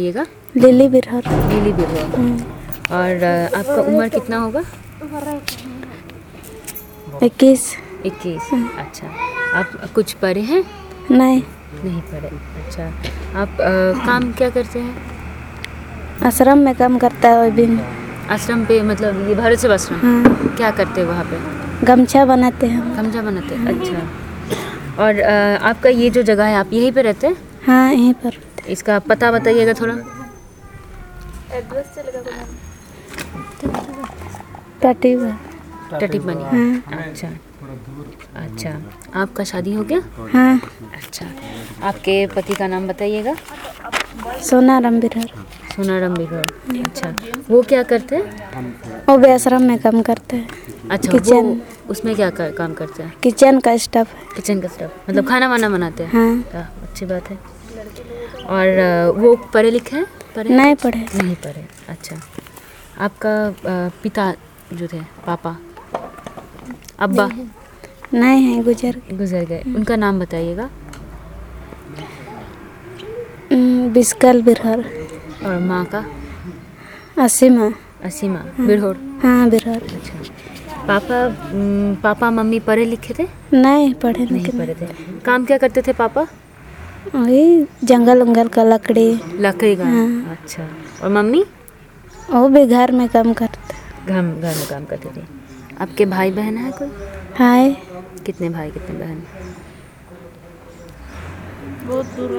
बताइएगा। लिली बिरहर। लिली बिरहर। और आपका उम्र कितना होगा? 21। 21। अच्छा, आप कुछ पढ़े हैं? नहीं। नहीं पढ़े। अच्छा, आप काम क्या करते हैं? आश्रम में काम करता है अभी। आश्रम पे मतलब ये भारत सेवा आश्रम? हाँ। क्या करते हैं वहाँ पे? गमछा बनाते हैं। गमछा बनाते हैं। अच्छा, और आपका ये जो जगह है आप यहीं पे रहते हैं? हाँ, यहीं पर। इसका पता बताइएगा थोड़ा। एड्रेस चलेगा। टटीबा। टटीबनी। हाँ। अच्छा अच्छा, आपका शादी हो गया? हाँ। अच्छा, आपके पति का नाम बताइएगा। सोनाराम बिरहर। सोनाराम बिरहर। अच्छा, वो क्या करते हैं? वो भी आश्रम में काम करते हैं। अच्छा, किचन। वो उसमें क्या काम करते हैं? किचन का स्टाफ है। किचन का स्टाफ मतलब खाना वाना बनाते हैं? हाँ। अच्छी बात है। और वो पढ़े लिखे हैं? नहीं पढ़े। नहीं पढ़े। अच्छा, आपका पिता जो थे, पापा, अब्बा? नहीं है, गुजर गए। उनका नाम बताइएगा। बिस्कल बिरहर। और माँ का? असीमा। असीमा बिरहर। हाँ, बिरहर। अच्छा, पापा मम्मी पढ़े लिखे थे? नहीं पढ़े। नहीं पढ़े थे। काम क्या करते थे पापा? वही जंगल उंगल का लकड़ी का। हाँ। अच्छा, और मम्मी? वो भी घर में काम करते। घर में काम करते थे। आपके भाई बहन है कोई? हाय। कितने भाई कितने बहन? बहुत दूर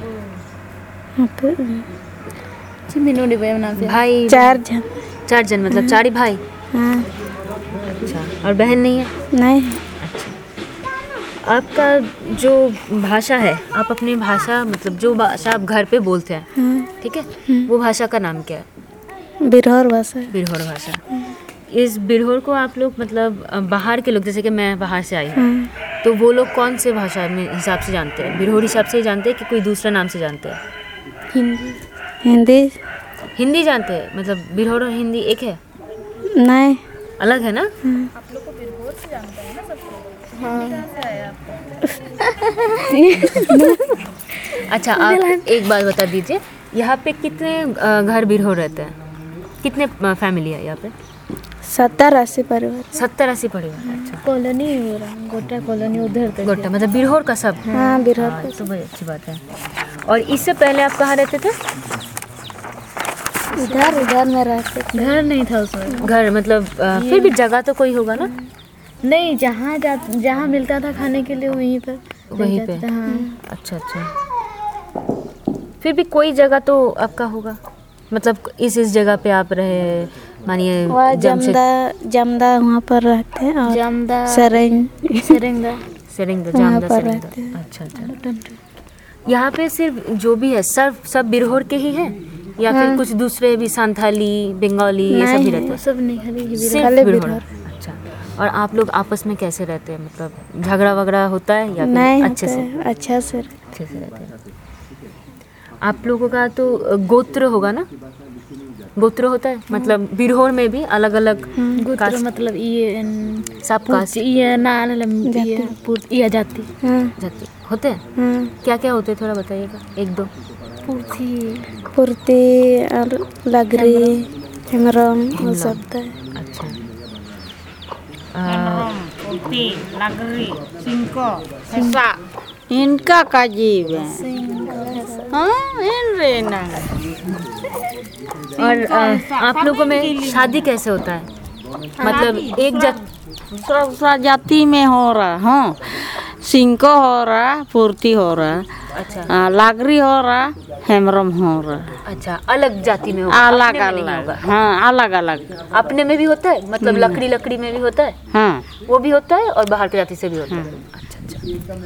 भाई 4 जन। 4 जन मतलब 4 ही भाई? हाँ। अच्छा, और बहन नहीं है? नहीं। अच्छा, आपका जो भाषा है, आप अपनी भाषा मतलब जो भाषा आप घर पे बोलते हैं, हाँ। ठीक है, वो भाषा का नाम क्या है? बिरहर भाषा। बिरहर भाषा। इस बिरहर को आप लोग मतलब बाहर के लोग, जैसे कि मैं बाहर से आई हूँ, तो वो लोग कौन से भाषा में हिसाब से जानते हैं? बिरहर हिसाब से ही जानते हैं कि कोई दूसरा नाम से जानते हैं? हिंदी। हिंदी जानते हैं? मतलब बिरहर और हिंदी एक है? नहीं। अलग है ना? आप लोग को बिरहर से जानते हैं ना सबको? हाँ। अच्छा, आप एक बात बता दीजिए, यहाँ पे कितने घर बिरहर रहते हैं? कितने फैमिली है यहाँ पे? 70-80 परिवार। 70-80 परिवार। अच्छा, कॉलोनी हो रहा, गोटा कॉलोनी उधर तक। गोटा मतलब बिरहर का सब? हाँ, बिरहर का। तो बड़ी अच्छी बात है। और इससे पहले आप कहाँ रहते थे? इधर में रहते थे। घर नहीं था उसमें। घर मतलब फिर भी जगह तो कोई होगा ना? नहीं, जहाँ मिलता था खाने के लिए वहीं पे। हाँ। अच्छा, फिर भी कोई जगह तो आपका होगा, मतलब इस जगह पे आप रहे, मानिए जमदा वहाँ पर रहते हैं। और जमदा सेरेंगा जामदा पर रहते हैं। अच्छा। यहाँ पे सिर्फ जो भी है सब बिरहर के ही हैं या फिर कुछ दूसरे भी, संथाली, बंगाली, ये सब भी रहते हैं? सब नहीं, खाली बिरहर। अच्छा, और आप लोग आपस में कैसे रहते हैं? मतलब झगड़ा वगड़ा होता है या फिर अच्छे से रहते हैं? आप लोगों का तो गोत्र होगा ना? गोत्र होता है मतलब बिरहर में भी अलग अलग गोत्र, मतलब ये सब कास्ट, ये जाति होते हैं? क्या क्या होते हैं थोड़ा बताइएगा, एक दो। पुर्ती, लगरी, हेमरम, वो सब है। अच्छा, पुर्ती, लगरी, सिंको, हेसा, इनका काजीब है। और आप लोगों में शादी कैसे होता है? मतलब एक सब जाति में हो रहा। हाँ, सिंको हो रहा, पुर्ती हो रहा। अच्छा, लागरी हो रहा, हेमरम हो रहा। अच्छा, अलग जाति में होगा? अलग अलग। हाँ, अलग अलग। अपने में भी होता है मतलब लकड़ी में भी होता है? हाँ, वो भी होता है और बाहर की जाति से भी होता है। अच्छा।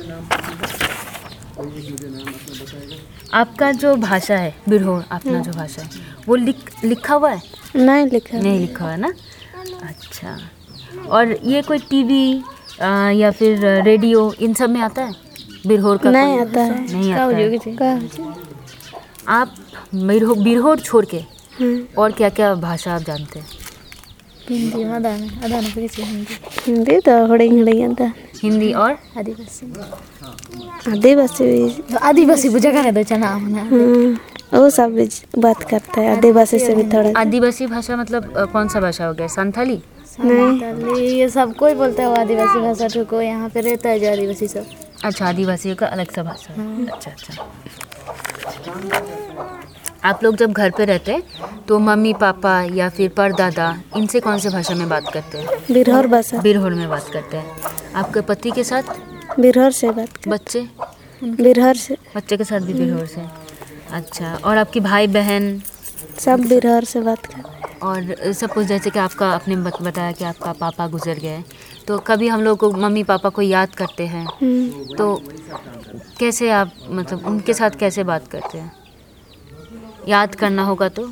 आपका जो भाषा है बिरहर, अपना जो भाषा है वो लिखा हुआ है? नहीं लिखा हुआ है ना? अच्छा, और ये कोई टीवी या फिर रेडियो इन सब में आता है बिरहर का? नहीं आता है। नहीं आता है। आप बिरहर छोड़ के और क्या क्या भाषा आप जानते हैं? हिंदी तो हिंदी और आदिवासी आदिवासी बुझा का नहीं दो चना वो सब भी बात करता है, आदिवासी से भी थोड़ा। आदिवासी भाषा मतलब कौन सा भाषा हो गया? संथाली? नहीं, ये सब कोई बोलता है वो आदिवासी भाषा, तो कोई यहाँ पे रहता है जो आदिवासी सब। अच्छा, आदिवासियों का अलग सा भाषा है। अच्छा अच्छा। आप लोग जब घर पे रहते हैं तो मम्मी पापा या फिर परदादा इनसे कौन से भाषा में बात करते हैं? बिरहोर भाषा। बिरहोर में बात करते हैं। आपके पति के साथ? बिरहोर से बात करते। बच्चे? बिरहोर से। बच्चे के साथ भी बिरहोर से। अच्छा, और आपकी भाई बहन? सब बिरहोर से बात करते हैं। और सब कुछ, जैसे कि आपका आपने बताया कि आपका पापा गुजर गए, तो कभी हम लोग को मम्मी पापा को याद करते हैं तो कैसे आप मतलब उनके साथ कैसे बात करते हैं? याद करना होगा तो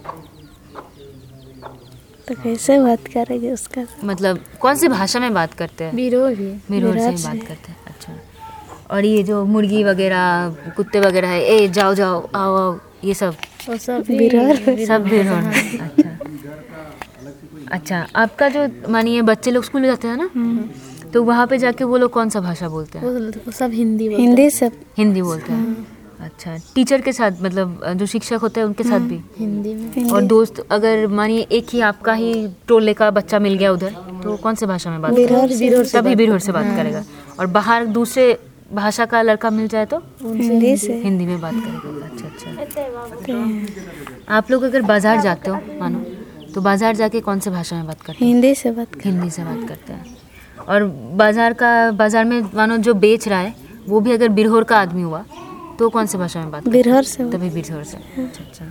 कैसे बात करेंगे उसका? मतलब कौन सी भाषा में बात करते हैं? बिरहोर बिरहोर से ही बात करते हैं। अच्छा, और ये जो मुर्गी वगैरह कुत्ते वगैरह है, ए जाओ जाओ आओ आओ, ये सब सब बिरहोर। सब बिरहोर में। अच्छा अच्छा। आपका जो मानिए बच्चे लोग स्कूल में जाते हैं ना, तो वहाँ पे जाके वो लोग कौन सा भाषा बोलते हैं? वो सब हिंदी बोलते हिंदी सब हिंदी बोलते हैं। अच्छा, टीचर के साथ मतलब जो शिक्षक होते हैं उनके साथ भी हिंदी में। और दोस्त, अगर मानिए एक ही आपका ही टोले का बच्चा मिल गया उधर, तो कौन से भाषा में बात करेगा? सभी बिरहोर से बात करेगा। और बाहर दूसरे भाषा का लड़का मिल जाए तो हिंदी से हिंदी में बात करेगा। अच्छा अच्छा। आप लोग अगर बाजार जाते हो मानो, तो बाजार जाके कौन से भाषा में बात करते हैं? हिंदी से बात करते। हिंदी से बात करते हैं। और बाजार में मानो जो बेच रहा है वो भी अगर बिरहोर का आदमी हुआ तो कौन से भाषा में बात करते हैं? बिरहोर से। तभी बिरहोर से। अच्छा अच्छा।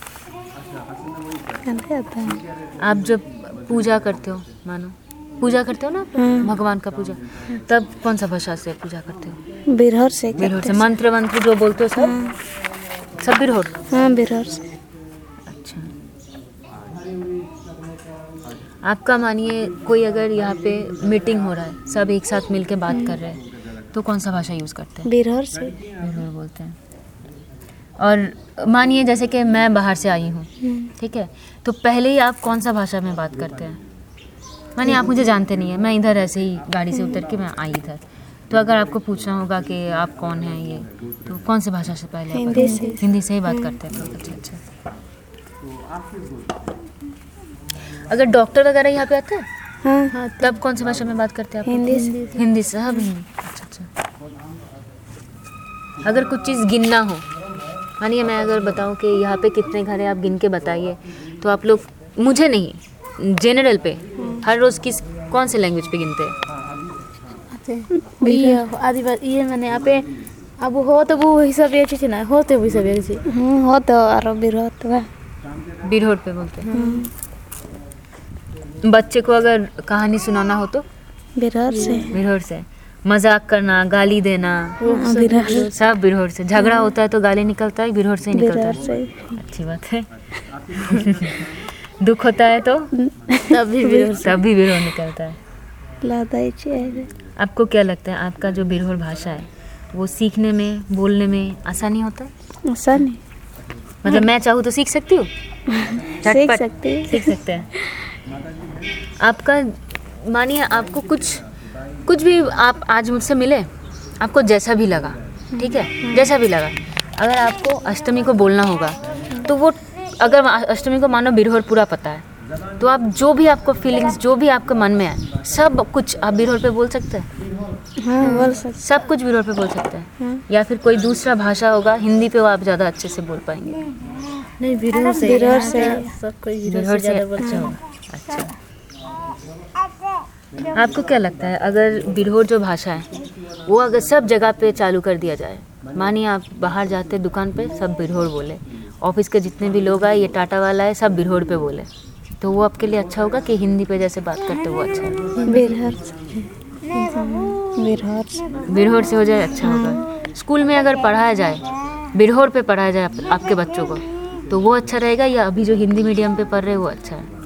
आता है। आप जब पूजा करते हो, मानो पूजा करते हो ना भगवान का पूजा, तब कौन सा भाषा से पूजा करते हो? बिरहोर से। बिरहोर से। मंत्र जो बोलते हो सब बिरहोर? हाँ, बिरहोर से। अच्छा। आपका मानिए कोई अगर यहाँ पे मीटिंग हो रहा है, सब एक साथ मिलके बात कर रहे हैं, तो कौन सा भाषा यूज़ करते हैं? बिरहोर से। बिरहोर बोलते हैं। और मानिए जैसे कि मैं बाहर से आई हूँ, ठीक है, तो पहले ही आप कौन सा भाषा में बात करते हैं? मानिए आप मुझे जानते नहीं है, मैं इधर ऐसे ही गाड़ी से उतर के मैं आई इधर, तो अगर आपको पूछना होगा कि आप कौन हैं ये, तो कौन से भाषा से पहले? हिंदी से। हिंदी से ही बात करते हैं। अच्छा अच्छा। अगर डॉक्टर वगैरह यहाँ पे आता है हाँ, तब कौन सी भाषा में बात करते हैं आप? हिंदी से। हिंदी से। सब हिंदी। अच्छा अच्छा। अगर कुछ चीज़ गिनना हो, मानिए मैं अगर बताऊं कि यहाँ पे कितने घर हैं, आप गिन के बताइए, तो आप लोग, मुझे नहीं, जनरल पे हर रोज़ कौन से लैंग्वेज पे गिनते हैं? आदिवासी ये मैंने यहाँ पे अब हो तो वो हिसाब ये चीज़ ना होते वो हिसाब ये चीज़ हो तो और बिरहोर तो बिरहोर पे बोलते हैं। बच्चे को अगर कहानी सुनाना हो तो बिरहोर से। बिरहोर से। मजाक करना, गाली देना, सब बिरहोर से। झगड़ा होता है तो गाली निकलता है, बिरहोर से ही निकलता है। अच्छी बात है। दुख होता है तो तब भी बिरहोर निकलता है। आपको क्या लगता है आपका जो बिरहोर भाषा है वो सीखने में, बोलने में आसानी होता है? आसानी मतलब मैं चाहूँ तो सीख सकती हूँ? सीख सकते हैं। आपका मानिए आपको कुछ भी आप आज मुझसे मिले, आपको जैसा भी लगा, ठीक है, जैसा भी लगा, अगर आपको अष्टमी को बोलना होगा तो वो, अगर अष्टमी को मानो बिरहोर पूरा पता है, तो आप जो भी आपको फीलिंग्स, जो भी आपके मन में है, सब कुछ आप बिरहोर पे बोल सकते हैं। हाँ, बोल सकते। सब कुछ बिरहोर पे बोल सकते हैं। या फिर कोई दूसरा भाषा होगा, हिंदी पे वो आप ज़्यादा अच्छे से बोल पाएंगे? नहीं, बिरहोर से सब कोई बिरहोर से अच्छा होगा। अच्छा, आपको क्या लगता है अगर बिरहोर जो भाषा है वो अगर सब जगह पे चालू कर दिया जाए, मानिए आप बाहर जाते दुकान पे, सब बिरहोर बोले, ऑफिस के जितने भी लोग आए, ये टाटा वाला है, सब बिरहोर पे बोले, तो वो आपके लिए अच्छा होगा कि हिंदी पे जैसे बात करते वो अच्छा है? बिरहोर से हो जाए अच्छा होगा। स्कूल में अगर पढ़ाया जाए, बिरहोर पे पढ़ाया जाए आपके बच्चों को, तो वो अच्छा रहेगा, या अभी जो हिंदी मीडियम पे पढ़ रहे हैं वो अच्छा है?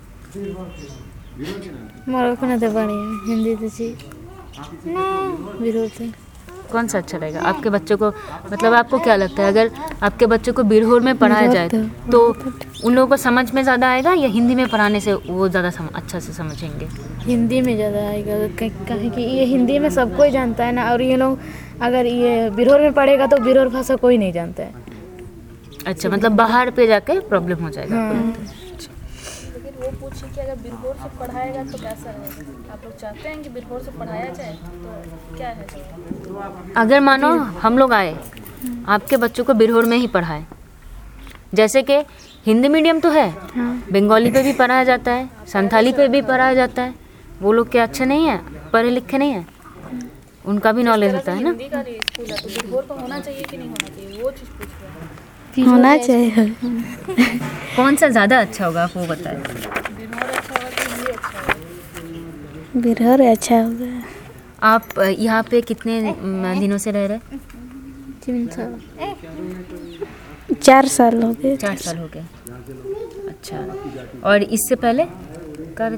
मारो को ना तो बढ़िया हिंदी तो सी बिरहोर से। कौन सा अच्छा रहेगा आपके बच्चों को? मतलब आपको क्या लगता है अगर आपके बच्चों को बिरहोर में पढ़ाया जाए तो उन लोगों को समझ में ज़्यादा आएगा, या हिंदी में पढ़ाने से वो ज़्यादा अच्छा से समझेंगे? हिंदी में ज़्यादा आएगा, कहीं कि ये हिंदी में सब कोई जानता है ना, और ये लोग अगर ये बिरहोर में पढ़ेगा तो बिरहोर भाषा कोई नहीं जानता है। अच्छा, मतलब बाहर पे जाके प्रॉब्लम हो जाएगा आपको। लेकिन वो पूछे कि अगर बिरहोर से पढ़ाएगा तो कैसा रहेगा? आप लोग चाहते हैं कि बिरहोर से पढ़ाया जाए, तो क्या है जवाब? अगर मानो हम लोग आए, आपके बच्चों को बिरहोर में ही पढ़ाएं, जैसे कि हिंदी मीडियम तो है, बंगाली पे भी पढ़ाया जाता है, संथाली पे भी पढ़ाया जाता है, वो लोग क्या अच्छे नहीं है, पढ़े लिखे नहीं है, उनका भी नॉलेज होता है ना। हिंदी का स्कूल है तो बिरहोर का होना चाहिए कि नहीं होना चाहिए, वो चीज़ पूछ रहे हैं। होना चाहिए। कौन सा ज़्यादा अच्छा होगा आप वो बताएं। बिरहोर अच्छा होगा कि हिंदी अच्छा होगा? बिरहोर अच्छा होगा। आप यहाँ पे कितने दिनों से रह रहे? 4 साल हो गए। 4 साल हो गए। अच्छा, और इससे पहले कर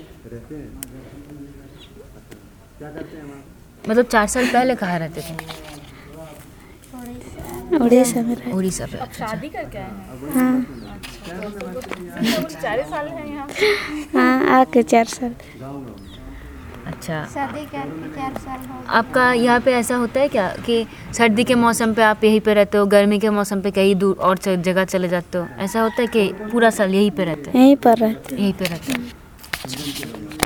मतलब 4 साल पहले कहाँ रहते थे? उड़ीसा में रहे। उड़ीसा पे। शादी करके आए हैं? हाँ 4 साल है यहाँ? हाँ, आके 4 साल। अच्छा, शादी करके 4 साल हो। आपका यहाँ पे ऐसा होता है क्या कि सर्दी के मौसम पे आप यहीं पे रहते हो, गर्मी के मौसम पे कहीं दूर और जगह चले जाते हो, ऐसा होता है कि पूरा साल यहीं पे रहते हैं? यहीं पर रहते। यहीं पे रहते हैं।